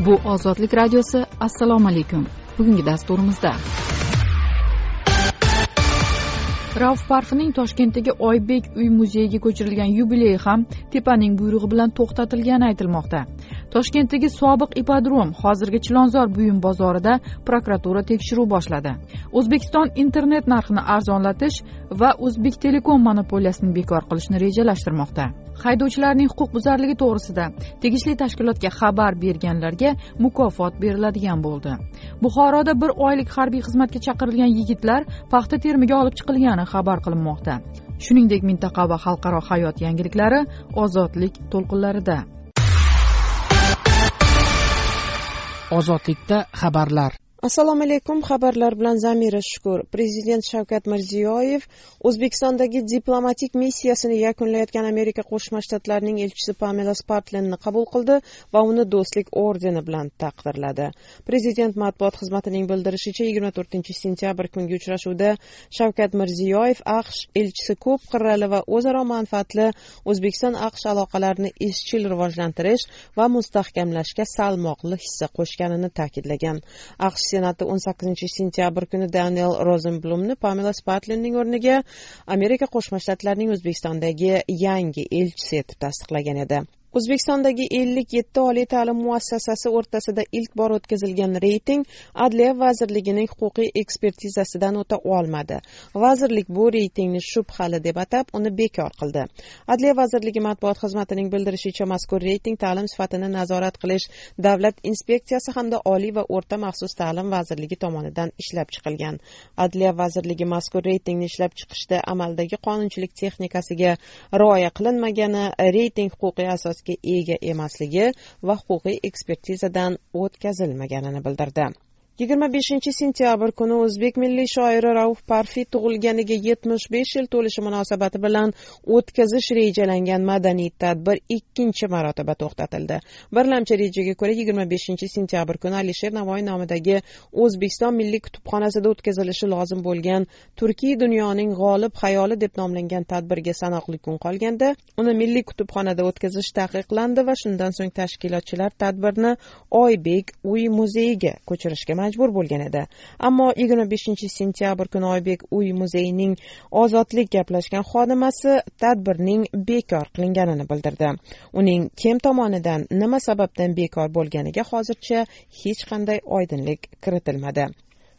Bu Ozodlik radiosi. Assalomu alaykum. Bugungi dasturimizda Rauf Parfining Toshkentdagi Oybek uy muzeyiga ko'chirilgan yubileyi ham tepaning buyrug'i bilan to'xtatilgani aytilmoqda. Toshkentdagi sobiq ipodrom hozirgi Chilonzor buyum bozorida prokuratura tekshiruv boshladi. O'zbekiston internet narxini arzonlatish va O'zbek Telekom monopoliyasini bekor qilishni rejalashtirmoqda. Haydovchilarning huquqbuzarligi to'g'risida tegishli tashkilotga xabar berganlarga mukofot beriladigan bo'ldi. Buxoroda bir oylik harbiy xizmatga chaqirilgan yigitlar paxta terimiga olib chiqilgani xabar qilinmoqda. Shuningdek, mintaqa va xalqaro hayot yangiliklari Ozodlik to'lqinlarida. Ozodlikda xabarlar. Assalomu alaykum, xabarlar bilan Zamira Shukur. Prezident Shavkat Mirziyoyev O'zbekistondagi diplomatik missiyasini yakunlayotgan Amerika Qo'shma Shtatlarining elchisi Pamela Spratlenni qabul qildi va uni do'stlik ordeni bilan taqdirladi. Prezident matbuot xizmatining bildirishicha, 24-sentyabr kungi uchrashuvda Shavkat Mirziyoyev AQSh elchisi ko'p qirrali va o'zaro manfaatli O'zbekiston-AQSh aloqalarini izchil rivojlantirish va mustahkamlashga salmoqli hissa qo'shganini ta'kidlagan. AQSh Senati 18-sentyabr kuni Daniel Rosenblumni Pamela Spratlenning o'rniga Amerika Qo'shma Shtatlarining O'zbekistondagi yangi elchisi etib tasdiqlagan edi. O'zbekistondagi 57 oliy ta'lim muassasasi o'rtasida ilk bor o'tkazilgan reyting Adliya vazirligining huquqiy ekspertizasidan o'ta olmadi. Vazirlik bu reytingni shubhali deb atab, uni bekor qildi. Adliya vazirligi matbuot xizmatining bildirishicha, mazkur reyting ta'lim sifatini nazorat qilish Davlat inspeksiyasi hamda Oliy va o'rta maxsus ta'lim vazirligi tomonidan ishlab chiqilgan. Adliya vazirligi mazkur reytingni ishlab chiqishda amaldagi qonunchilik texnikasiga rioya qilinmagani, reyting huquqiy asosga ega emasligi va huquqiy ekspertizadan o'tkazilmaganini bildirdi. 25-sentyabr kuni o'zbek milliy shoiri Rauf Parfi tug'ilganiga 75 yil to'lishi munosabati bilan o'tkazish rejalangan madaniy tadbir ikkinchi marotaba to'xtatildi. Birlamchi rejaga ko'ra 25-sentyabr kuni Alisher Navoiy nomidagi O'zbekiston Milliy kutubxonasida o'tkazilishi lozim bo'lgan Turkiy dunyoning g'olib xayoli deb nomlangan tadbirga sanoqli kun qolganda, uni Milliy kutubxonada o'tkazish taqiqlandi va shundan so'ng tashkilotchilar tadbirni Oybek uy muzeyiga ko'chirishga majbur bo'lgan edi. Ammo 25-sentyabr kuni Oybek uy muzeyining ozodlik gaplashgan xodimasi tadbirning bekor qilinganini bildirdi. Uning kim tomonidan, nima sababdan bekor bo'lganiga hozircha hech qanday oydinlik kiritilmadi.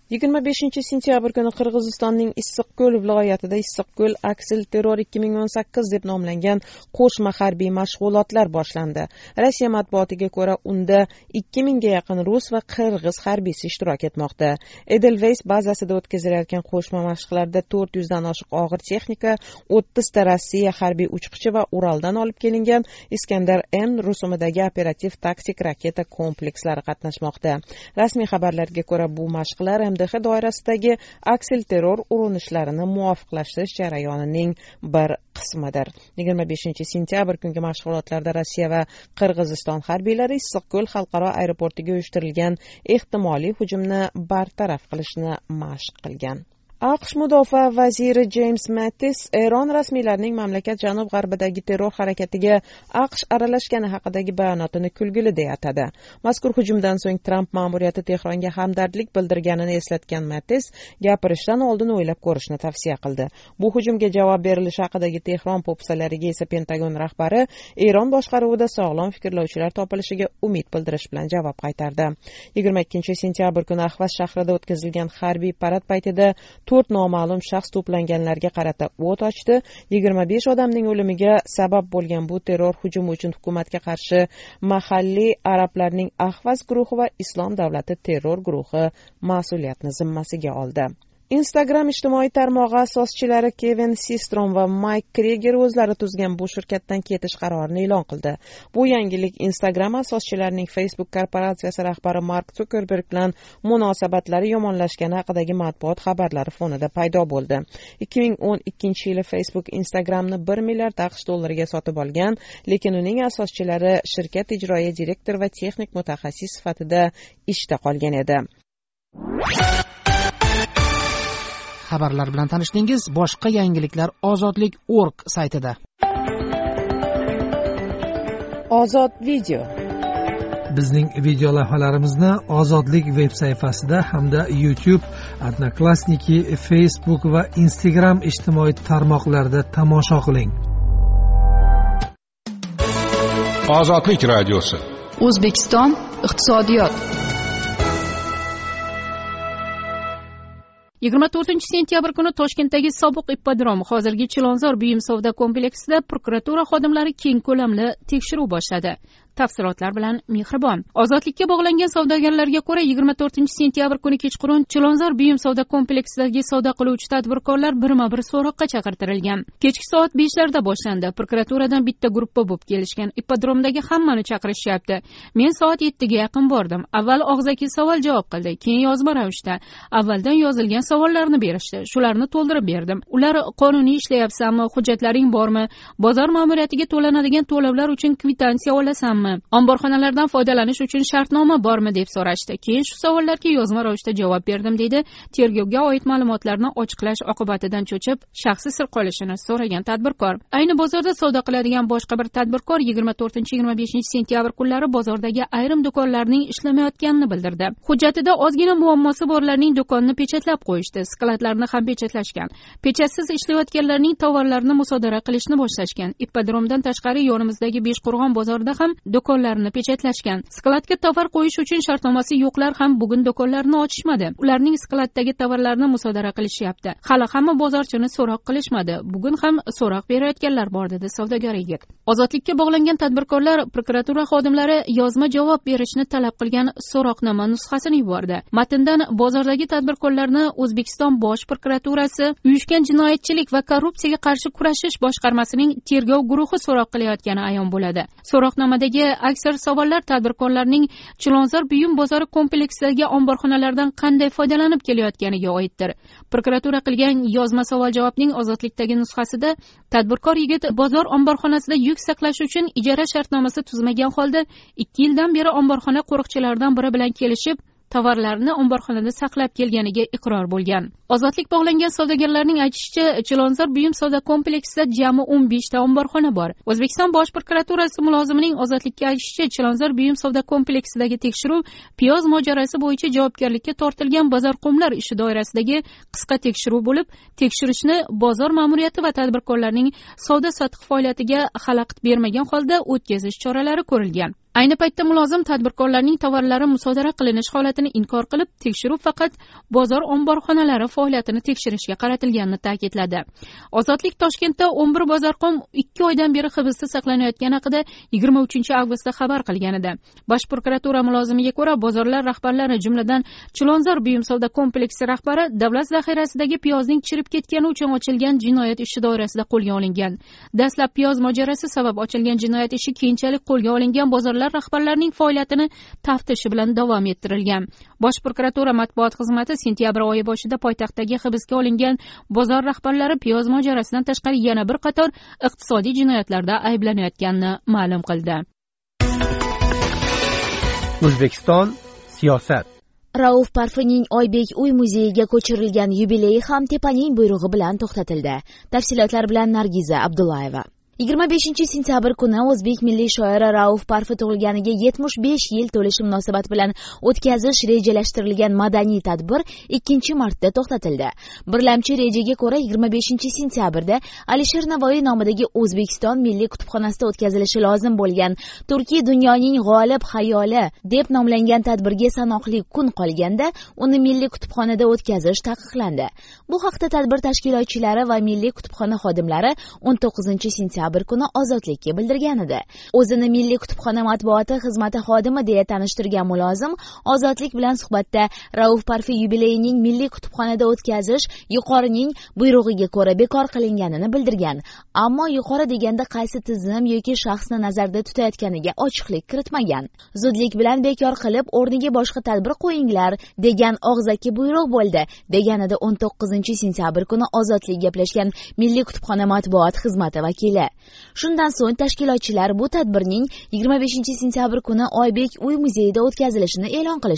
25-sentyabr kuni Qirg'izistonning Issiqko'l viloyatida Issiqko'l aksilterror 2018 deb nomlangan qo'shma harbiy mashg'ulotlar boshlandi. Rossiya matbuotiga ko'ra, unda 2000 ga yaqin rus va qirg'iz harbiysi ishtirok etmoqda. Edelweiss bazasida o'tkazilayotgan qo'shma mashqlarda 400 dan oshiq og'ir texnika, 30 ta Rossiya harbiy uchqichi va Uraldan olib kelingan Iskandar M rusumidagi operativ taktik raketa komplekslari qatnashmoqda. Rasmiy xabarlarga ko'ra, bu mashqlar MDH doirasidagi aksilterror urinishlarini muvofiqlashtirish jarayonining bir qismidir. 25-sentyabr kungi mashg'ulotlarda Rossiya va Qirg'iziston harbiylari Issiqko'l xalqaro aeroportiga uyushtirilgan ehtimoliy hujumni bartaraf qilishni mashq qilgan. AQSh mudofaa vaziri James Mattis Eron rasmiylarining mamlakat janub-g'arbidagi terror harakatiga AQSh aralashgani haqidagi bayonotini kulgili deya atadi. Mazkur hujumdan so'ng Trump ma'muriyati Tehronga hamdardlik bildirganini eslatgan Mattis gapirishdan oldin o'ylab ko'rishni tavsiya qildi. Bu hujumga javob berilishi haqidagi Tehron po'pisalariga esa Pentagon rahbari Eron boshqaruvida sog'lom fikrlovchilar topilishiga umid bildirish bilan javob qaytardi. 22-sentyabr kuni Ahvaz shahrida o'tkazilgan harbiy parad paytida 4 noma'lum shaxs to'planganlarga qarata o't ochdi. 25 odamning o'limiga sabab bo'lgan bu terror hujumi uchun hukumatga qarshi mahalliy arablarning Ahvaz guruhi va Islom davlati terror guruhi mas'uliyatni zimmasiga oldi. Instagram ijtimoiy tarmog'i asoschilari Kevin Systrom va Mike Krieger o'zlari tuzgan bu shirkatdan ketish qarorini e'lon qildi. Bu yangilik Instagram asoschilarining Facebook korporatsiyasi rahbari Mark Zuckerberg bilan munosabatlari yomonlashgani haqidagi matbuot xabarlari fonida paydo bo'ldi. 2012-yili Facebook Instagramni 1 milliard AQSh dollariga sotib olgan, lekin uning asoschilari shirkat ijroiya direktor va texnik mutaxassis sifatida ishda qolgan edi. Xabarlar bilan tanishdingiz. Boshqa yangiliklar ozodlik.org saytida. Ozod video. bizning video lavhalarimizni Ozodlik veb sayfasida hamda YouTube, Odnoklassniki, Facebook va Instagram ijtimoiy tarmoqlarida tomosha qiling. Ozodlik radiosi. O'zbekiston iqtisodiyot. 24-sentyabr kuni Toshkentdagi sobiq ippodrom, hozirgi Chilonzor buyum savdo kompleksida prokuratura xodimlari keng ko'lamli tekshiruv boshladi. Tafsilotlar bilan Mehribon. Ozodlikka bog'langan savdogarlarga ko'ra 24-sentyabr kuni kechqurun Chilonzor buyum savdo kompleksidagi savdo qiluvchi tadbirkorlar birma-bir so'roqqa chaqirtirilgan. Kechki soat 5larda boshlandi. Prokuraturadan bitta guruhga bo'lib kelishgan. Ippodromdagi hammani chaqirishyapti. Men soat 7ga yaqin bordim. Avval og'zaki savol javob qildi, keyin yozma ravishda. Avvaldan yozilgan savollarni berishdi. Shularni to'ldirib berdim. Ular qonuniy ishlayapsanmi, hujjatlaring bormi, bozor ma'muriyatiga to'lanadigan to'lovlar uchun kvitansiya olasanmi, omborxonalardan foydalanish uchun shartnoma bormi deb so'rashdi. Keyin shu savollarga yozma ravishda javob berdim deydi. Tergovga oid ma'lumotlarni ochiqlash oqibatidan cho'chib, shaxsiy sir qolishini so'ragan tadbirkor. Ayni bozorda savdo qiladigan boshqa bir tadbirkor 24-25-sentyabr kunlari bozordagi ayrim do'konlarning ishlamayotganini bildirdi. Hujjatida ozgina muammosi borlarning do'konini pechatlab qo'yishdi, skladlarni ham pechatlashgan. Pechatsiz ishlayotganlarning tovarlarini musodara qilishni boshlashgan. Ippodromdan tashqari yonimizdagi Beshqo'rg'on bozorida ham do'konlarni pechatlashgan. Skladga tovar qo'yish uchun shartnomasi yo'qlar ham bugun do'konlarni ochishmadi. Ularning skladdagi tovarlarni musodara qilishyapti. Hali hamma bozorchini so'roq qilishmadi. Bugun ham so'roq berayotganlar bor dedi savdogar yigit. Ozodlikka bog'langan tadbirkorlar prokuratura xodimlari yozma javob berishni talab qilgan so'roqnoma nusxasini yubordi. Matndan bozordagi tadbirkorlarni O'zbekiston Bosh prokuraturasi uyushgan jinoyatchilik va korrupsiyaga qarshi kurashish boshqarmasining tergov guruhi so'roq qilayotgani ayon bo'ladi. So'roqnomadagi aksar savollar tadbirkorlarning Chilonzor buyum bozori kompleksidagi omborxonalardan qanday foydalanib kelayotganiga oiddir. Prokuratura qilgan yozma savol javobning Ozodlikdagi nusxasida tadbirkor yigit bozor omborxonasida yuk saqlash uchun ijara shartnomasi tuzmagan holda 2 yildan beri omborxona qo'riqchilaridan biri bilan kelishib tovarlarni omborxonada saqlab kelganiga iqror bo'lgan. Ozodlik bog'langan savdogarlarning aytishicha, Chilonzor buyum savdo kompleksida jami 15 ta omborxona bor. O'zbekiston Bosh prokuraturasi mulozimining Ozodlikka aytishicha, Chilonzor buyum savdo kompleksidagi tekshiruv piyoz mojarosi bo'yicha javobgarlikka tortilgan bozorqo'mlar ishi doirasidagi qisqa tekshiruv bo'lib, tekshirishni bozor ma'muriyati va tadbirkorlarning savdo-sotiq faoliyatiga xalaqit bermagan holda o'tkazish choralari ko'rilgan. Ayni paytda mulozim tadbirkorlarning tovarlari musodara qilinish holatini inkor qilib, tekshiruv faqat bozor omborxonalari faoliyatini tekshirishga qaratilganini ta'kidladi. Ozodlik Toshkentda 11 bozorqom 2 oydan beri hibsda saqlanayotgani haqida 23-avgustda xabar qilgan edi. Bosh prokuratura mulozimiga ko'ra, bozorlar rahbarlari, jumladan Chilonzor buyum savdo kompleksi rahbari davlat zaxirasidagi piyozning chirib ketgani uchun ochilgan jinoyat ishi doirasida qo'lga olingan. Dastlab piyoz mojarosi sabab ochilgan jinoyat ishi keyinchalik qo'lga olingan bozorlar rahbarlarining faoliyatini taftishi bilan davom ettirilgan. Bosh prokuratura matbuot xizmati sentyabr oyi boshida poytaxtdagi hibsga olingan bozor rahbarlari piyoz mojarosidan tashqari yana bir qator iqtisodiy jinoyatlarda ayblanayotganini ma'lum qildi. O'zbekiston siyosat. Rauf Parfining Oybek uy muzeyiga ko'chirilgan yubileyi ham tepaning buyrug'i bilan to'xtatildi. Tafsilotlar bilan Nargiza Abdullayeva. 25-sentyabr kuni o'zbek milliy shoiri Rauf Parfi tug'ilganiga 75 yil to'lishi munosabati bilan o'tkazish rejalashtirilgan madaniy tadbir 2-marta to'xtatildi. Birlamchi rejaga ko'ra 25-sentyabrda Alisher Navoiy nomidagi O'zbekiston Milliy kutubxonasida o'tkazilishi lozim bo'lgan Turkiy dunyoning g'olib xayoli deb nomlangan tadbirga sanoqli kun qolganda uni Milliy kutubxonada o'tkazish taqiqlandi. Bu haqda tadbir tashkilotchilari va Milliy kutubxona xodimlari 19-sentyabr kuni Ozodlikka bildirgan edi. O'zini Milliy kutubxona matbuoti xizmati xodimi deya tanishtirgan mulozim Ozodlik bilan suhbatda Rauf Parfi yubileyining Milliy kutubxonada o'tkazish yuqorining buyrug'iga ko'ra bekor qilinganini bildirgan. Ammo yuqori deganda qaysi tizim yoki shaxsni nazarda tutayotganiga ochiqlik kiritmagan. Zudlik bilan bekor qilib, o'rniga boshqa tadbir qo'yinglar degan og'zaki buyruq bo'ldi, deganida 19-sentyabr kuni Ozodlik gaplashgan Milliy kutubxona matbuot xizmati vakili. Shundan so'ng tashkilotchilar bu tadbirning 25-sentyabr kuni Oybek uy muzeyida o'tkazilishini e'lon qilishdi.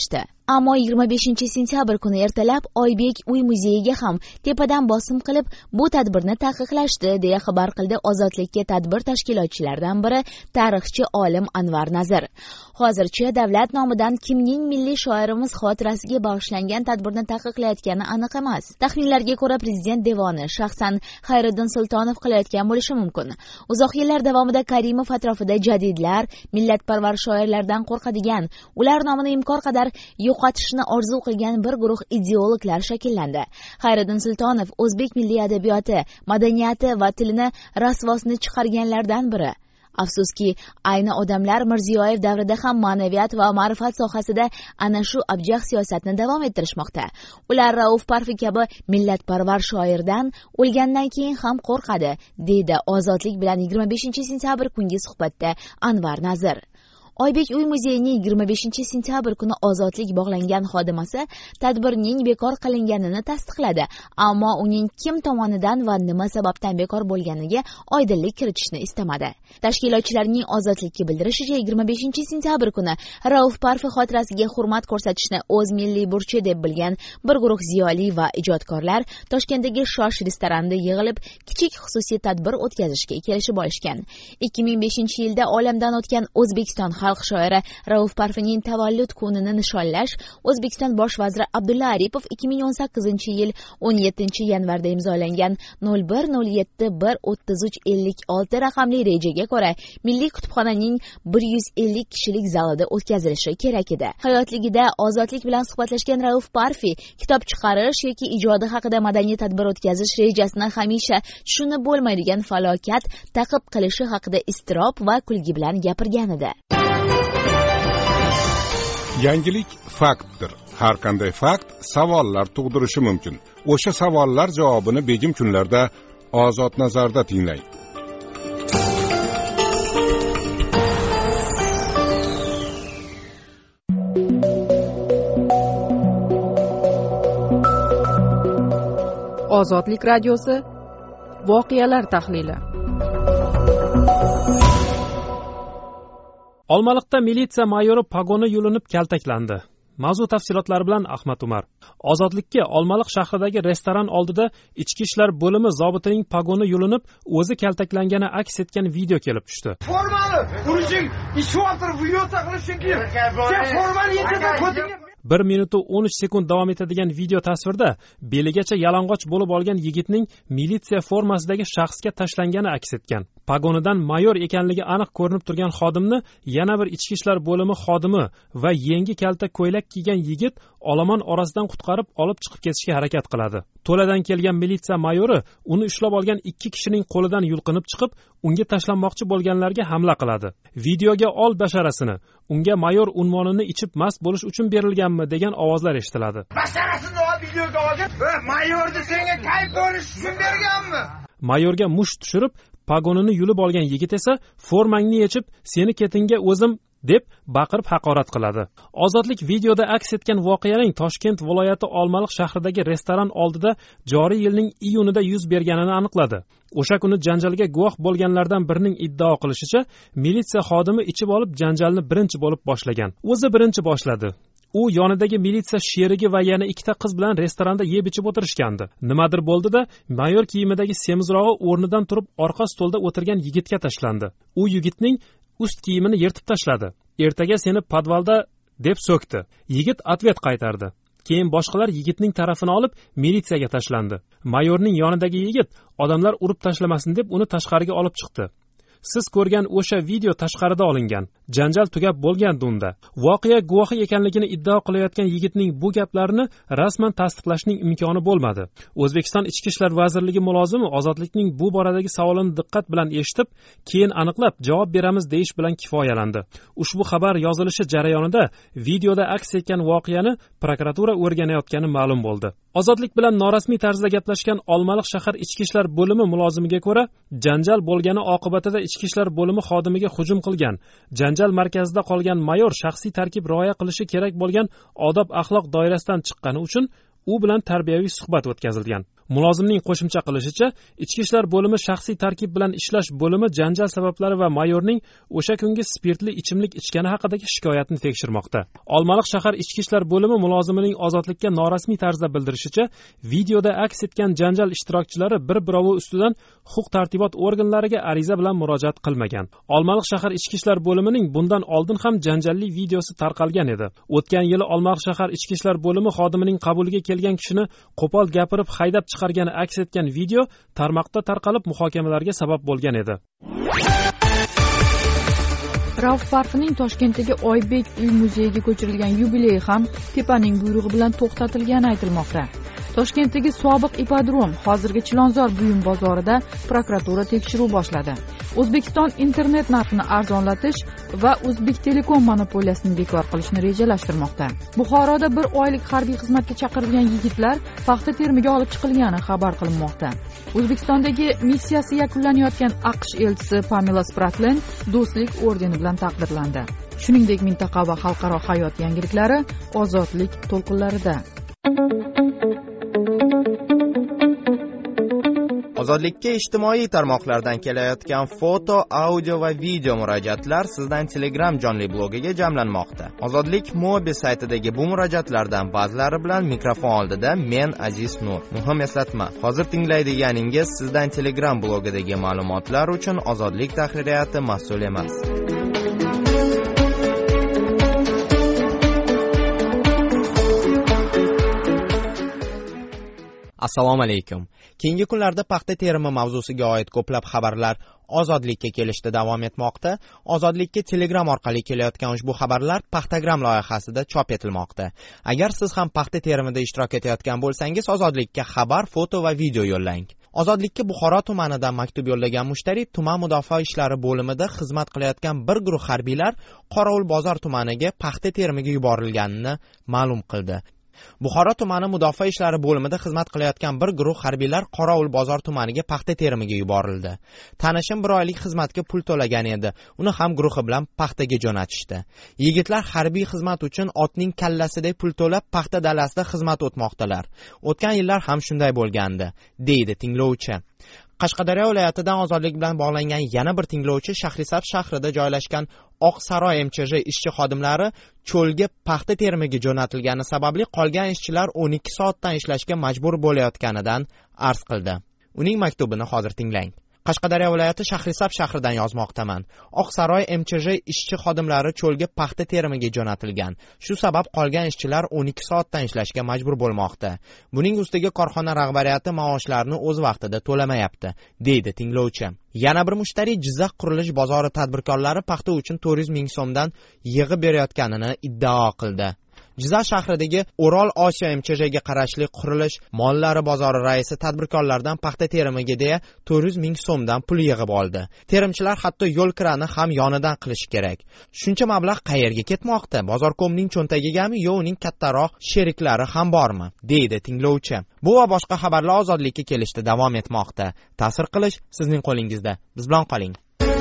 Ammo 25-sentyabr kuni ertalab Oybek uy muzeyiga ham tepadan bosim qilib bu tadbirni taqiqlashdi, deya xabar qildi Ozodlikka tadbir tashkilotchilaridan biri tarixchi olim Anvar Nazir. Hozircha davlat nomidan kimning milliy shoirimiz xotirasiga bag'ishlangan tadbirni taqiqlayotgani aniq emas. Taxminlarga ko'ra prezident devoni shaxsan Xayriddin Sultonov qilayotgan bo'lishi mumkin. Uzoq yillar davomida Karimov atrofida jadidlar, millatparvar shoirlardan qo'rqadigan, ular nomini imkon qadar yo'qotishni orzu qilgan bir guruh ideologlar shakllandi. Xayriddin Sultonov o'zbek milliy adabiyoti, madaniyati va tilini rasvosini chiqarganlardan biri. Afsuski, ayni odamlar Mirziyoyev davrida ham ma'naviyat va ma'rifat sohasida ana shu abjaq siyosatni davom ettirishmoqda. Ular Rauf Parfi kabi millatparvar shoirdan o'lgandan keyin ham qo'rqadi, deydi Ozodlik bilan 25-sentyabr kungi suhbatda Anvar Nazir. Oybek uy muzeyining 25-sentyabr kuni ozodlik bog'langan xodimasi tadbirning bekor qilinganini tasdiqladi, ammo uning kim tomonidan va nima sababdan bekor bo'lganiga oydinlik kiritishni istamadi. Tashkilotchilarning Ozodlikka bildirishicha, 25-sentyabr kuni Rauf Parfi xotirasiga hurmat ko'rsatishni o'z milliy burchi deb bilgan bir guruh ziyoli va ijodkorlar Toshkentdagi Shosh restoranida yig'ilib kichik xususiy tadbir o'tkazishga kelishib olishgan. 2005-yilda olamdan o'tgan O'zbekiston xalq shoiri Rauf Parfining tavallud kunini nishonlash O'zbekiston bosh vaziri Abdulla Aripov 2018-yil 17-yanvarda imzolangan 0107-13356 raqamli rejaga ko'ra Milliy kutubxonaning 150 kishilik zalida o'tkazilishi kerak edi. Hayotligida Ozodlik bilan suhbatlashgan Rauf Parfi kitob chiqarish yoki ijodi haqida madaniy tadbir o'tkazish rejasini hamisha tushunib bo'lmaydigan falokat ta'qib qilishi haqida iztirob va kulgi bilan gapirgan edi. Yangilik faktdir. Har qanday fakt savollar tug'dirishi mumkin. O'sha savollar javobini begim kunlarda Ozod nazarda tinglang. Ozodlik radiosi voqealar tahlili. Olmaliqda militsiya mayori pogoni yulinib kaltaklandi. Mavzu tafsilotlari bilan Ahmad Umar. Ozodlikka Olmaliq shahridagi restoran oldida ichki ishlar bo'limi zobitining pogoni yulinib, o'zi kaltaklangani aks etgan video kelib tushdi. Formali, urishing, ishvotib, video taqilishing kerak. Sen formali yetadi, ko'tingga 1 minut 13 sekund davom etadigan video tasvirda beligacha yalang'och bo'lib olgan yigitning militsiya formasidagi shaxsga tashlangani aks etgan. Pogonidan mayor ekanligi aniq ko'rinib turgan xodimni yana bir ichki ishlar bo'limi xodimi va yengi kalta ko'ylak kiygan yigit olomon orasidan qutqarib olib chiqib ketishga harakat qiladi. To'ladan kelgan militsiya mayori uni ushlab olgan 2 kishining qo'lidan yulqinib chiqib, unga tashlanmoqchi bo'lganlarga hamla qiladi. Videoga ol basharasini, unga mayor unvonini ichib mast bo'lish uchun berilganmi degan ovozlar eshitiladi. basharasini olib videoga olgan. Mayorni senga kayf bo'lish uchun berganmi? Mayorga musht tushirib, pagonini yulib olgan yigit esa formangni yechib, seni ketingga o'zim deb baqirib haqorat qiladi. Ozodlik videoda aks etgan voqeaning Toshkent viloyati Olmaliq shahridagi restoran oldida joriy yilning iyunida yuz berganini aniqladi. O'sha kuni janjalga guvoh bo'lganlardan birining iddao qilishicha, militsiya xodimi ichib olib janjalni birinchi bo'lib boshlagan. O'zi birinchi boshladi. U yonidagi militsiya sherigi va yana 2 qiz bilan restoranda yeb ichib o'tirishgandi. Nimadir bo'ldi-da, mayor kiyimidagi semizrog'i o'rnidan turib orqa stolda o'tirgan yigitga tashlandi. U yigitning ust kiyimini yirtib tashladi. Ertaga seni podvalda deb so'kdi. Yigit atvet qaytardi. Keyin boshqalar yigitning tarafini olib militsiyaga tashlandi. Mayorning yonidagi yigit odamlar urib tashlamasin deb uni tashqariga olib chiqdi. Siz ko'rgan o'sha video tashqarida olingan. Janjal tugab bo'lgandi unda. Voqea guvohi ekanligini iddao qilayotgan yigitning bu gaplarini rasman tasdiqlashning imkoni bo'lmadi. O'zbekiston Ichki ishlar vazirligi mulozimi Ozodlikning bu boradagi savolini diqqat bilan eshitib, keyin aniqlab javob beramiz deyish bilan kifoyalandi. Ushbu xabar yozilishi jarayonida videoda aks etgan voqeani prokuratura o'rganayotgani ma'lum bo'ldi. Ozodlik bilan norasmiy tarzda gaplashgan Olmaliq shahar Ichki ishlar bo'limi mulozimiga ko'ra, janjal bo'lgani oqibatida Ichki ishlar bo'limi xodimiga hujum qilgan. Janjal markazida qolgan mayor shaxsiy tarkib rioya qilishi kerak bo'lgan odob axloq doirasidan chiqqani uchun u bilan tarbiyaviy suhbat o'tkazilgan. Mulozimning qo'shimcha qilishicha, ichki ishlar bo'limi shaxsiy tarkib bilan ishlash bo'limi janjal sabablari va mayorning o'sha kungi spirtli ichimlik ichgani haqidagi shikoyatni tekshirmoqda. Olmaliq shahar ichki ishlar bo'limi mulozimining ozodlikka norasmiy tarzda bildirishicha, videoda aks etgan janjal ishtirokchilari bir-birovi ustidan huquq-tartibot organlariga ariza bilan murojaat qilmagan. Olmaliq shahar ichki ishlar bo'limining bundan oldin ham janjalli videosi tarqalgan edi. O'tgan yili Olmaliq shahar ichki ishlar bo'limi xodimining qabuliga kelgan kishini qo'pol gapirib haydab chiqargani aks etgan video tarmoqda tarqalib muhokamalarga sabab bo'lgan edi. Rauf Parfining Toshkentdagi Oybek uy muzeyiga ko'chirilgan yubileyi ham tepaning buyrug'i bilan to'xtatilgani aytilmoqda. Toshkentdagi sobiq ipodrom hozirgi Chilonzor buyum bozorida prokuratura tekshiruv boshladi. O'zbekiston internet narxini arzonlatish va O'zbek Telekom monopoliyasini bekor qilishni rejalashtirmoqda. Buxoroda bir oylik harbiy xizmatga chaqirilgan yigitlar paxta terimiga olib chiqilgani xabar qilinmoqda. O'zbekistondagi missiyasi yakunlanayotgan AQSh elchisi Pamela Spratlen do'stlik ordeni bilan taqdirlandi. Shuningdek, mintaqa va xalqaro hayot yangiliklari ozodlik to'lqinlarida. Ozodlikka ijtimoiy tarmoqlardan kelayotgan foto, audio va video murojaatlar sizdan Telegram jonli blogiga jamlanmoqda. Ozodlik mobil saytidagi bu murojaatlardan ba'zilari bilan mikrofon oldida men Aziz Nur. Muhim eslatma, hozir tinglaydiganingiz sizdan Telegram blogidagi ma'lumotlar uchun Ozodlik tahririyati mas'ul emas. Assalomu alaykum. Keyingi kunlarda paxta terimi mavzusiga oid ko'plab xabarlar Ozodlikka kelishda davom etmoqda. Ozodlikka Telegram orqali kelayotgan ushbu xabarlar Paxtagram loyihasida chop etilmoqda. Agar siz ham paxta terimida ishtirok etayotgan bo'lsangiz, Ozodlikka xabar, foto va video yo'llang. Ozodlikka Buxoro tumanidan maktub yo'llagan mushtari tuman mudofaa ishlari bo'limida xizmat qilayotgan bir guruh harbiylar Qorovulbozor tumaniga paxta terimiga yuborilganini ma'lum qildi. Buxoro tumani mudofaa ishlari bo'limida xizmat qilayotgan bir guruh harbiylar Qorovulbozor tumaniga paxta terimiga yuborildi. Tanishim bir oylik xizmatga pul to'lagan edi. Uni ham guruhi bilan paxtaga jo'natishdi. Yigitlar harbiy xizmat uchun otning kallasidek pul to'lab paxta dalasida xizmat o'tmoqdalar. O'tgan yillar ham shunday bo'lgandi, deydi tinglovchi. Qashqadaryo viloyatidan ozodlik bilan bog'langan yana bir tinglovchi Shahrisabz shahrida joylashgan Oqsaroy MChJ ishchi xodimlari cho'lga paxta terimiga jo'natilgani sababli qolgan ishchilar 12 soatdan ishlashga majbur bo'layotganidan arz qildi. Uning maktubini hozir tinglang. Qashqadaryo viloyati Shahrisabz shahridan yozmoqdaman. Oqsaroy MChJ ishchi xodimlari cho'lga paxta terimiga jo'natilgan. Shu sabab qolgan ishchilar 12 soatdan ishlashga majbur bo'lmoqda. Buning ustiga korxona rahbariyati maoshlarni o'z vaqtida to'lamayapti, deydi tinglovchi. Yana bir mushtari Jizzax qurilish bozori tadbirkorlari paxta uchun 400 ming so'mdan yig'ib berayotganini iddao qildi. Jizzax shahridagi O'rol Osiyo MChJga qarashli qurilish mollari bozori raisi tadbirkorlardan paxta terimiga deya 400 ming so'mdan pul yig'ib oldi. Terimchilar hatto yo'l kirani ham yonidan qilish kerak. Shuncha mablag' qayerga ketmoqda? Bozorkomning cho'ntagigami yo uning kattaroq sheriklari ham bormi? deydi tinglovchi. Bu va boshqa xabarlar Ozodlikka kelishda davom etmoqda. Ta'sir qilish sizning qo'lingizda. Biz bilan qoling.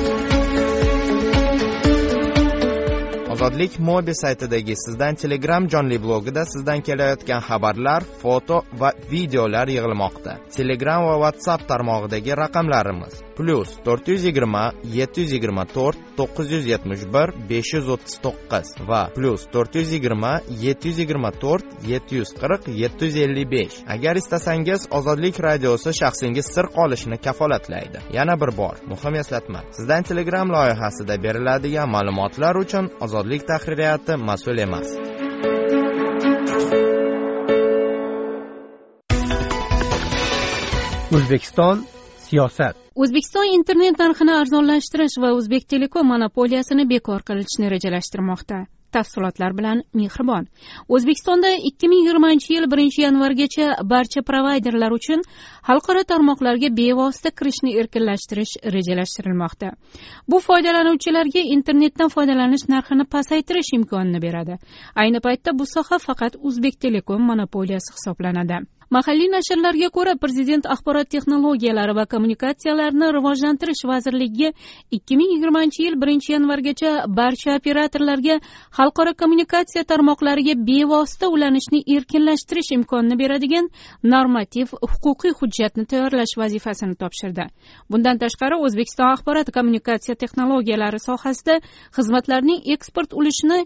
Ozodlik mobil saytidagi sizdan Telegram jonli blogida sizdan kelayotgan xabarlar, foto va videolar yig'ilmoqda. Telegram va WhatsApp tarmog'idagi raqamlarimiz +420 724 971 539 va +420 724 740 755. Agar istasangiz, Ozodlik radiosi shaxsingiz sir qolishini kafolatlaydi. Yana bir bor, muhim eslatma. Sizdan Telegram loyihasida beriladigan ma'lumotlar uchun Ozodlik tahririyati mas'ul emas. O'zbekiston siyosat. O'zbekiston internet narxini arzonlashtirish va O'zbek Telekom monopoliyasini bekor qilishni rejalashtirmoqda. Tafsilotlar bilan Mehribon. O'zbekistonda 2020-yil 1-yanvargacha barcha provayderlar uchun xalqaro tarmoqlarga bevosita kirishni erkinlashtirish rejalashtirilmoqda. Bu foydalanuvchilarga internetdan foydalanish narxini pasaytirish imkonini beradi. Ayni paytda bu soha faqat O'zbek Telekom monopoliyasi hisoblanadi. mahalliy nashrlarga ko'ra prezident axborot texnologiyalari va kommunikatsiyalarini rivojlantirish vazirligiga 2020 yil 1 yanvargacha barcha operatorlarga xalqaro kommunikatsiya tarmoqlariga bevosita ulanishni erkinlashtirish imkonini beradigan normativ huquqiy hujjatni tayyorlash vazifasini topshirdi. Bundan tashqari O'zbekiston axborot kommunikatsiya texnologiyalari sohasida xizmatlarning eksport ulushini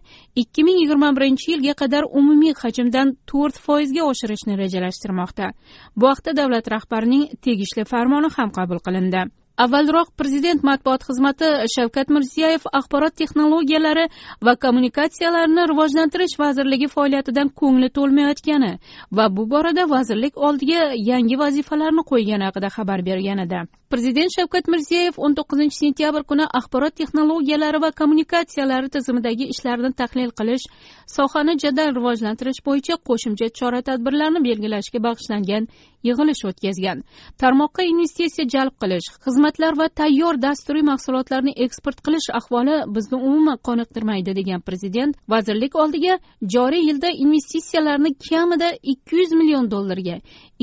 2021 yilga qadar umumiy hajmdan 4% ga oshirishni rejalashtirmoqda. Bu haqda davlat rahbarining tegishli farmoni ham qabul qilindi. Avvalroq prezident matbuot xizmati Shavkat Mirziyoyev axborot texnologiyalari va kommunikatsiyalarni rivojlantirish vazirligi faoliyatidan ko'ngli to'lmayotgani va bu borada vazirlik oldiga yangi vazifalarni qo'ygani haqida xabar bergan edi. Prezident Shavkat Mirziyoyev 19 sentyabr kuni axborot texnologiyalari va kommunikatsiyalari tizimidagi ishlarni tahlil qilish, sohani jadal rivojlantirish bo'yicha qo'shimcha chora-tadbirlarni belgilashga bag'ishlangan yig'ilish o'tkazgan. Tarmoqqa investitsiya jalb qilish, xizmatlar va tayyor dasturiy mahsulotlarni eksport qilish ahvoli bizni umuman qoniqtirmaydi degan prezident vazirlik oldiga joriy yilda investitsiyalarni kamida 200 million dollarga,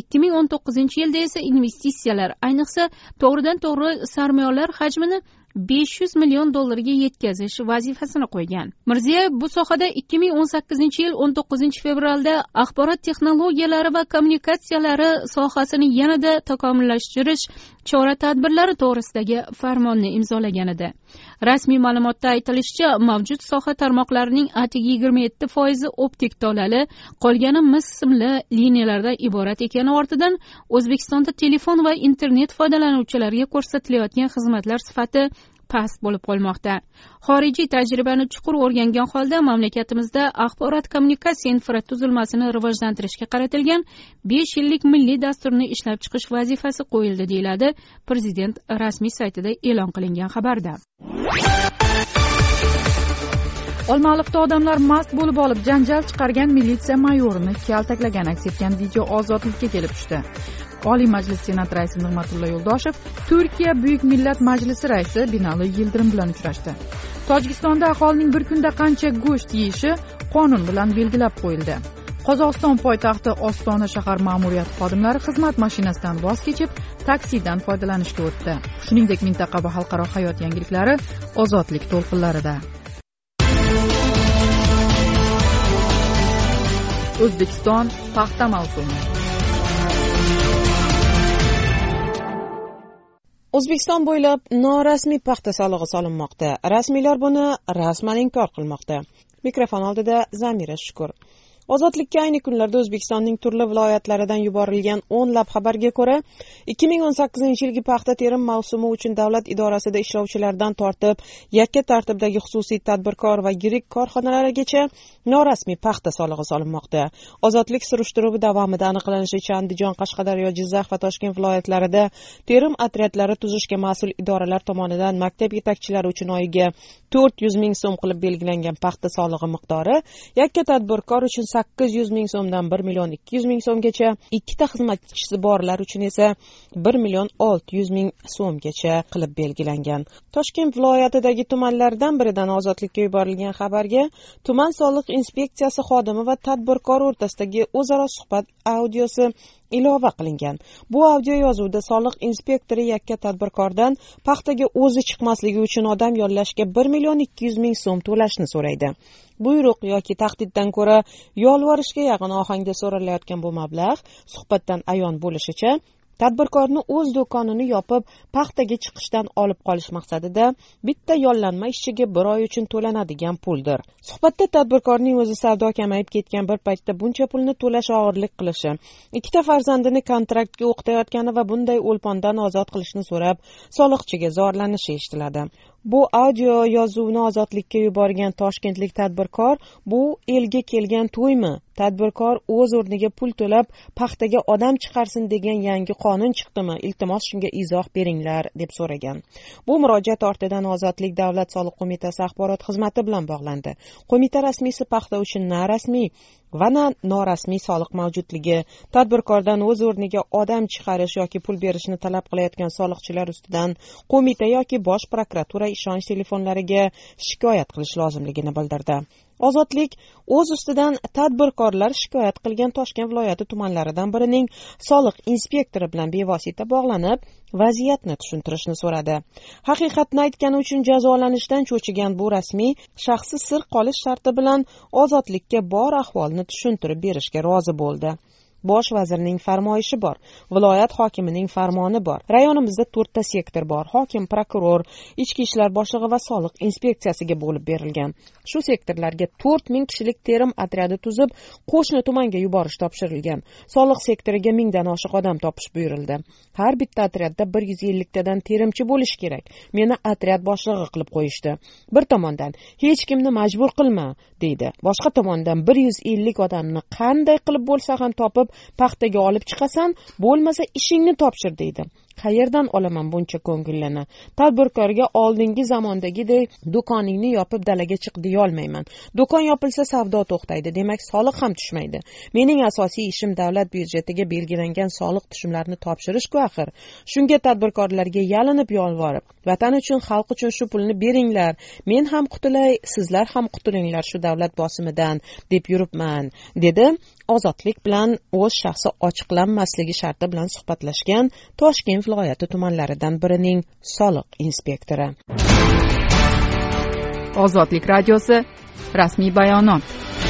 2019 yilda esa investitsiyalar, ayniqsa to'g'ridan-to'g'ri sarmoyalar hajmini 500 million dollarga yetkazish vazifasini qo'ygan. Mirziyoyev bu sohada 2018 yil 19 fevralda axborot texnologiyalari va kommunikatsiyalari sohasini yanada takomillashtirish chora-tadbirlari to'g'risidagi farmonni imzolagan edi. Rasmiy ma'lumotda aytilishicha, mavjud soha tarmoqlarining atigi 27% optik tolali, qolgani mis simli liniyalardan iborat ekani ortidan O'zbekistonda telefon va internet foydalanuvchilariga ko'rsatilayotgan xizmatlar sifati past bo'lib qolmoqda. Xorijiy tajribani chuqur o'rgangan holda mamlakatimizda axborot kommunikatsiya infratuzilmasini rivojlantirishga qaratilgan 5 yillik milliy dasturni ishlab chiqish vazifasi qo'yildi, deyiladi prezident rasmiy saytida e'lon qilingan xabarda. Olmaliqda odamlar mast bo'lib olib janjal chiqargan militsiya mayorini kaltaklagan aks etgan video ozodlikka kelib tushdi. Oliy Majlis Senat raisi Nig'matilla Yo'ldoshev Turkiya Buyuk Millat Majlisi raisi Binali Yildirim bilan uchrashdi. Tojikistonda aholining bir kunda qancha go'sht yeyishi qonun bilan belgilab qo'yildi. Qozog'iston poytaxti Ostona shahar ma'muriyati xodimlari xizmat mashinasidan voz kechib, taksidan foydalanishga o'tdi. Shuningdek, mintaqa va xalqaro hayot yangiliklari ozodlik to'lqinlarida. O'zbekiston paxta mavsumi. O'zbekiston bo'ylab norasmiy paxta solig'i solinmoqda. Rasmiylar buni rasman inkor qilmoqda. Mikrofon oldida Zamira Shukur. Ozodlikka ayni kunlarda O'zbekistonning turli viloyatlaridan yuborilgan 10 lab xabarga ko'ra, 2018-yilgi paxta terim mavsumi uchun davlat idorasida ishlovchilardan tortib, yakka tartibdagi xususiy tadbirkor va yirik korxonalargacha norasmiy paxta solig'i solinmoqda. Ozodlik surishtiruvi davomida aniqlanishicha, Andijon, Qashqadaryo, Jizzax va Toshkent viloyatlarida terim otryadlari tuzishga mas'ul idoralar tomonidan maktab yetakchilari uchun oyiga 400 ming so'm qilib belgilangan paxta solig'i miqdori yakka tadbirkor uchun 800 ming so'mdan 1 million 200 ming so'mgacha, ikkita xizmatchisi borlar uchun esa 1 million 600 ming so'mgacha qilib belgilangan. Toshkent viloyatidagi tumanlardan biridan ozodlikka yuborilgan xabarga tuman soliq inspeksiyasi xodimi va tadbirkor o'rtasidagi o'zaro suhbat audiosi ilova qilingan. Bu audio yozuvda soliq inspektori yakka tadbirkordan paxtaga o'zi chiqmasligi uchun odam yollashga 1 million 200 ming so'm to'lashni so'raydi. Buyruq yoki tahdiddan ko'ra yolvorishga yaqin ohangda so'ralayotgan bu mablag' suhbatdan ayon bo'lishicha tadbirkorni o'z do'konini yopib paxtaga chiqishdan olib qolish maqsadida bitta yollanma ishchiga 1 oy uchun to'lanadigan puldir. Suhbatda tadbirkorning o'zi savdo kamayib ketgan bir paytda buncha pulni to'lash og'irlik qilishi, ikkita farzandini kontraktga o'qitayotgani va bunday o'lpondan ozod qilishni so'rab soliqchiga zorlanishi eshitiladi. Bu audio yozuvni ozodlikka yuborgan toshkentlik tadbirkor bu elga kelgan to'ymi? Tadbirkor o'z o'rniga pul to'lab paxtaga odam chiqarsin degan yangi qonun chiqdimi? Iltimos shunga izoh beringlar deb so'ragan. Bu murojaat ortidan Ozodlik davlat soliq qo'mitasi axborot xizmati bilan bog'landi. Qo'mita rasmiysi paxta uchun na rasmiy va norasmiy soliq mavjudligi, tadbirkordan o'z o'rniga odam chiqarish yoki pul berishni talab qilayotgan soliqchilar ustidan qo'mita yoki bosh prokuratura ishonch telefonlariga shikoyat qilish lozimligini bildirdi. Ozodlik o'z ustidan tadbirkorlar shikoyat qilgan Toshkent viloyati tumanlaridan birining soliq inspektori bilan bevosita bog'lanib, vaziyatni tushuntirishni so'radi. Haqiqatni aytgani uchun jazolanishdan cho'chigan bu rasmiy shaxsi sir qolish sharti bilan Ozodlikka bor ahvolni tushuntirib berishga rozi bo'ldi. Bosh vazirning farmoyishi bor, viloyat hokimining farmoni bor. Rayonimizda 4 ta sektor bor. Hokim, prokuror, ichki ishlar boshlig'i va soliq inspeksiyasiga bo'lib berilgan. Shu sektorlarga 4000 kishilik terim otryadi tuzib, qo'shni tumanga yuborish topshirilgan. Soliq sektoriga 1000 dan oshiq odam topish buyurildi. Har bitta otryadda 150 tadan terimchi bo'lish kerak. Meni otryad boshlig'i qilib qo'yishdi. Bir tomondan hech kimni majbur qilma, deydi. Boshqa tomondan 150 odamni qanday qilib bo'lsa ham topib paxtaga olib chiqasan, bo'lmasa ishingni topshir, deydi. Qayerdan olaman buncha ko'ngillini? Tadbirkorga oldingi zamondagidek do'koningni yopib dalaga chiq deya olmayman. Do'kon yopilsa savdo to'xtaydi, demak soliq ham tushmaydi. Mening asosiy ishim davlat byudjetiga belgilangan soliq tushumlarini topshirish-ku axir. Shunga tadbirkorlarga yalinib yolvorib, vatan uchun, xalq uchun shu pulni beringlar, men ham qutulay, sizlar ham qutulinglar shu davlat bosimidan deb yuribman, dedi Ozodlik bilan o'z shaxsi ochiqlanmasligi sharti bilan suhbatlashgan Toshkent viloyati tumanlaridan birining soliq inspektori. Ozodlik radiosi rasmiy bayonot.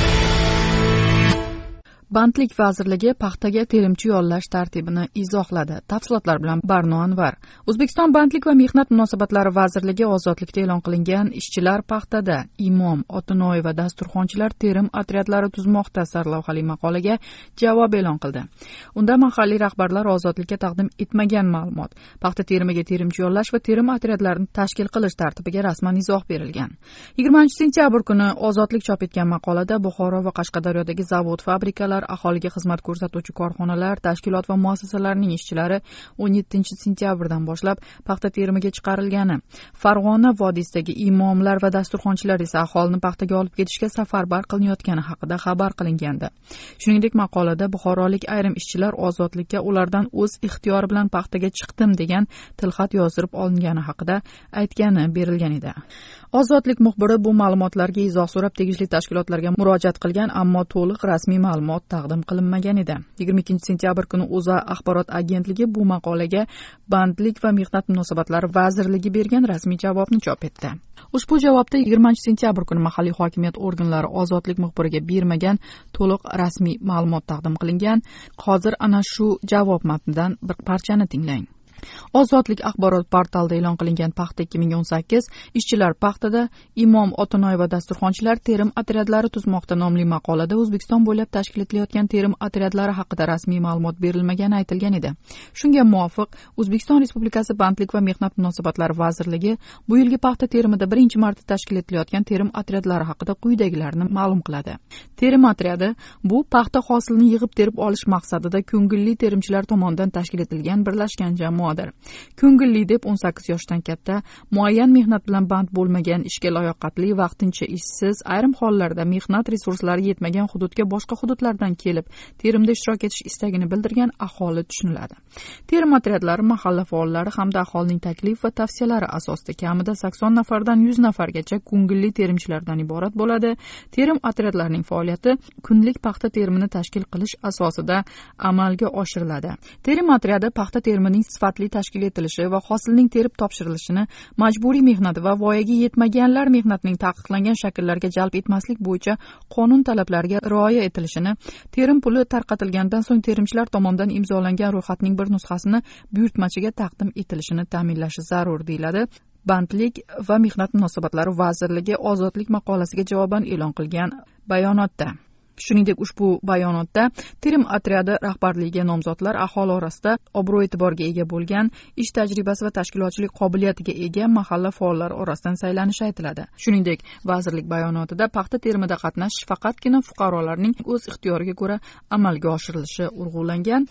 Bandlik vazirligi paxtaga terimchi yollash tartibini izohladi. Tafsilotlar bilan Barno Anvar. O'zbekiston Bandlik va mehnat munosabatlari vazirligi Ozodlikda e'lon qilingan ishchilar paxtada, imom, otinoy va dasturxonchilar terim otryadlari tuzmoqda sarlavhali maqolaga javob e'lon qildi. Unda mahalliy rahbarlar Ozodlikka taqdim etmagan ma'lumot, paxta terimiga terimchi yollash va terim otryadlarini tashkil qilish tartibiga rasman izoh berilgan. 20-sentyabr kuni Ozodlik chop etgan maqolada Buxoro va Qashqadaryodagi zavod, fabrikalar, aholiga xizmat ko'rsatuvchi korxonalar, tashkilot va muassasalarning ishchilari 17-sentyabrdan boshlab paxta terimiga chiqarilgani, Farg'ona vodiysidagi imomlar va dasturxonchilar esa aholini paxtaga olib ketishga safarbar qilinayotgani haqida xabar qilingandi. Shuningdek, maqolada buxorolik ayrim ishchilar Ozodlikka ulardan o'z ixtiyori bilan paxtaga chiqdim degan tilxat yozdirib olingani haqida aytgani berilgan edi. Ozodlik muxbiri bu ma'lumotlarga izoh so'rab tegishli tashkilotlarga murojaat qilgan, ammo to'liq rasmiy ma'lumot taqdim qilinmagan edi. 22-sentyabr kuni O'zA axborot agentligi bu maqolaga Bandlik va mehnat munosabatlari vazirligi bergan rasmiy javobni chop etdi. Ushbu javobda 20-sentyabr kuni mahalliy hokimiyat organlari Ozodlik muxbiriga bermagan to'liq rasmiy ma'lumot taqdim qilingan. Hozir ana shu javob matnidan bir parchani tinglang. Ozodlik axborot portalida e'lon qilingan paxta 2018 ishchilar paxtada, imom, otinoy va dasturxonchilar terim otryadlari tuzmoqda nomli maqolada O'zbekiston bo'ylab tashkil etilayotgan terim otryadlari haqida rasmiy ma'lumot berilmagani aytilgan edi. Shunga muvofiq, O'zbekiston Respublikasi Bandlik va mehnat munosabatlari vazirligi bu yilgi paxta terimida birinchi marta tashkil etilayotgan terim otryadlari haqida quyidagilarni ma'lum qiladi. Terim otryadi bu paxta hosilini yig'ib terib olish maqsadida ko'ngilli terimchilar tomonidan tashkil etilgan birlashgan jamoa. Ko'ngilli deb 18 yoshdan katta, muayyan mehnat bilan band bo'lmagan, ishga layoqatli, vaqtincha ishsiz, ayrim hollarda mehnat resurslari yetmagan hududga boshqa hududlardan kelib, terimda ishtirok etish istagini bildirgan aholi tushuniladi. Terim otryadlari mahalla faollari hamda aholining taklif va tavsiyalari asosida kamida 80 nafardan 100 nafargacha ko'ngilli terimchilardan iborat bo'ladi. Terim otryadlarining faoliyati kunlik paxta terimini tashkil qilish asosida amalga oshiriladi. Terim otryadi paxta terimining sifatli tashkil etilishi va hosilning terib topshirilishini, majburiy mehnat va voyaga yetmaganlar mehnatining taqiqlangan shakllarga jalb etmaslik bo'yicha qonun talablariga rioya etilishini, terim puli tarqatilgandan so'ng terimchilar tomonidan imzolangan ro'yxatning bir nusxasini buyurtmachiga taqdim etilishini ta'minlashi zarur, deyiladi Bandlik va mehnat munosabatlari vazirligi Ozodlik maqolasiga javoban e'lon qilgan bayonotda. Shuningdek, ushbu bayonotda terim otryadi rahbarligiga nomzodlar aholi orasida obro'-e'tiborga ega bo'lgan, ish tajribasi va tashkilotchilik qobiliyatiga ega mahalla faollari orasidan saylanishi aytiladi. Shuningdek, vazirlik bayonotida paxta terimida qatnashish faqatgina fuqarolarning o'z ixtiyoriga ko'ra amalga oshirilishi urg'ulangan.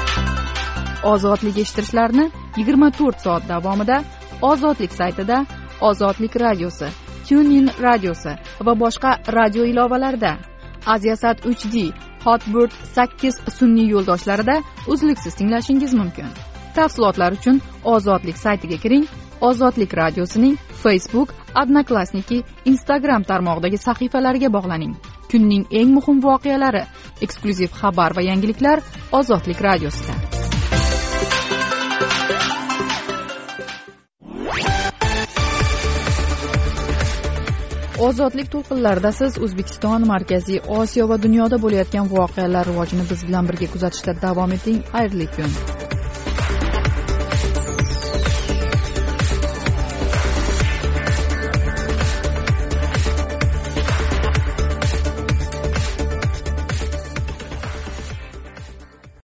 Ozodlik eshittirishlarini 24 soat davomida Ozodlik saytida ozodlik radiosi, TuneIn radiosi va boshqa radio ilovalarida, Aziasat 3D, Hotbird 8 sun'iy yo'ldoshlarida uzluksiz tinglashingiz mumkin. Tafsilotlar uchun Ozodlik saytiga kiring. Ozodlik radiosining Facebook, Odnoklassniki, Instagram tarmog'idagi sahifalariga bog'laning. Kunning eng muhim voqealari, eksklyuziv xabar va yangiliklar Ozodlik radiosida. Ozodlik to'lqinlarida siz O'zbekiston, Markaziy Osiyo va dunyoda bo'layotgan voqealar rivojini biz bilan birga kuzatishda davom eting. Xayrli kun.